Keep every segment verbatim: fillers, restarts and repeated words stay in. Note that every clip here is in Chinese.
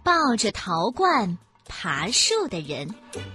抱着陶罐爬树的人。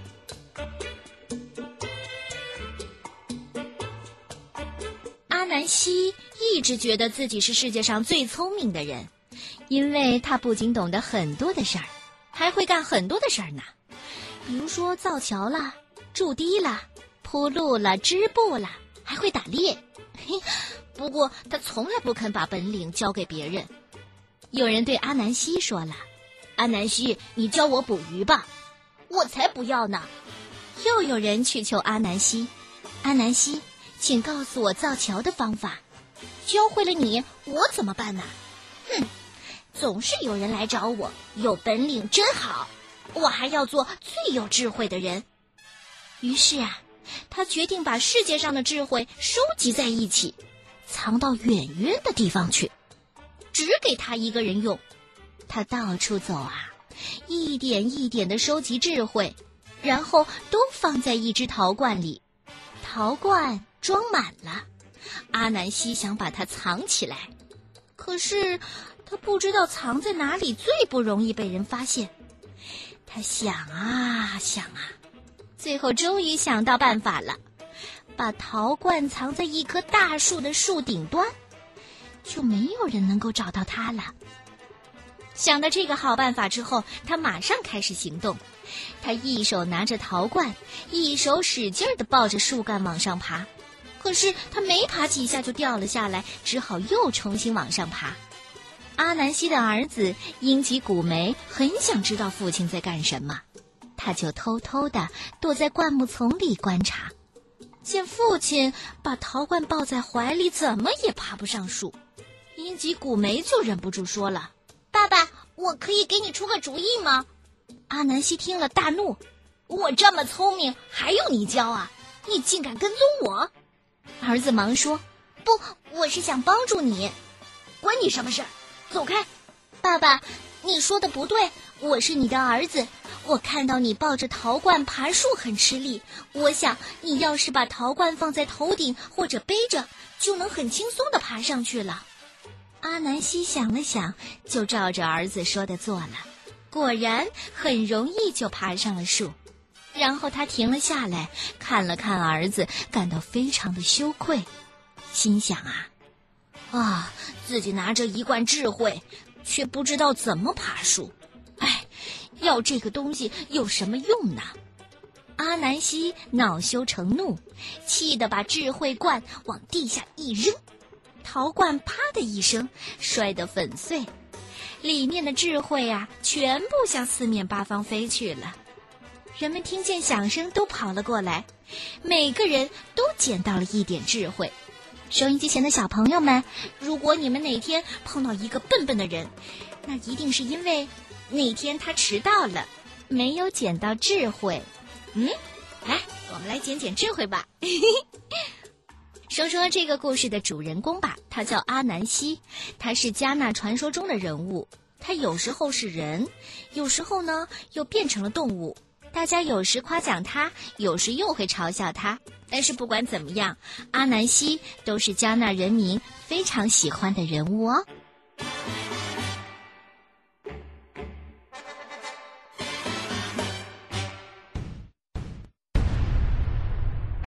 阿南希一直觉得自己是世界上最聪明的人，因为他不仅懂得很多的事儿，还会干很多的事儿呢。比如说造桥啦、筑堤啦、铺路啦、织布啦，还会打猎。不过他从来不肯把本领交给别人。有人对阿南希说了：“阿南希，你教我捕鱼吧。”“我才不要呢。”又有人去求阿南希：“阿南希，请告诉我造桥的方法。”“教会了你，我怎么办呢？”“哼，总是有人来找我，有本领真好，我还要做最有智慧的人。”于是啊，他决定把世界上的智慧收集在一起，藏到远远的地方去，只给他一个人用。他到处走啊，一点一点地收集智慧，然后都放在一只陶罐里。陶罐装满了，阿南希想把它藏起来，可是他不知道藏在哪里最不容易被人发现。他想啊想啊，最后终于想到办法了，把陶罐藏在一棵大树的树顶端，就没有人能够找到它了。想到这个好办法之后，他马上开始行动。他一手拿着陶罐，一手使劲地抱着树干往上爬，可是他没爬几下就掉了下来，只好又重新往上爬。阿南希的儿子英吉古梅很想知道父亲在干什么，他就偷偷地躲在灌木丛里观察。见父亲把陶罐抱在怀里，怎么也爬不上树，英吉古梅就忍不住说了：“爸爸，我可以给你出个主意吗？”阿南希听了大怒：“我这么聪明，还用你教啊？你竟敢跟踪我！”儿子忙说：“不，我是想帮助你。”“关你什么事？走开！”“爸爸，你说的不对，我是你的儿子。我看到你抱着陶罐爬树很吃力，我想你要是把陶罐放在头顶或者背着，就能很轻松地爬上去了。”阿南希想了想，就照着儿子说的做了，果然很容易就爬上了树。然后他停了下来，看了看儿子，感到非常的羞愧，心想啊啊，自己拿着一罐智慧，却不知道怎么爬树。哎，要这个东西有什么用呢？阿南希恼羞成怒，气得把智慧罐往地下一扔，陶罐啪的一声摔得粉碎，里面的智慧啊，全部向四面八方飞去了。人们听见响声都跑了过来，每个人都捡到了一点智慧。收音机前的小朋友们，如果你们哪天碰到一个笨笨的人，那一定是因为那天他迟到了，没有捡到智慧。嗯，来，我们来捡捡智慧吧。说说这个故事的主人公吧，他叫阿南希，他是加纳传说中的人物。他有时候是人，有时候呢又变成了动物。大家有时夸奖他，有时又会嘲笑他，但是不管怎么样，阿南希都是加纳人民非常喜欢的人物哦。